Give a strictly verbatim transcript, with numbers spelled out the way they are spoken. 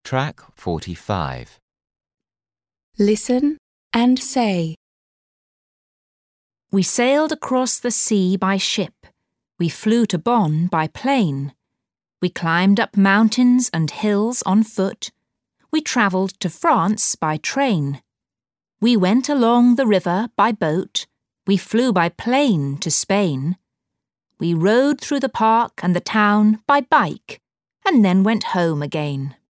Track forty-five. Listen and say. We sailed across the sea by ship. We flew to Bonn by plane. We climbed up mountains and hills on foot. We travelled to France by train. We went along the river by boat. We flew by plane to Spain. We rode through the park and the town by bike, and then went home again.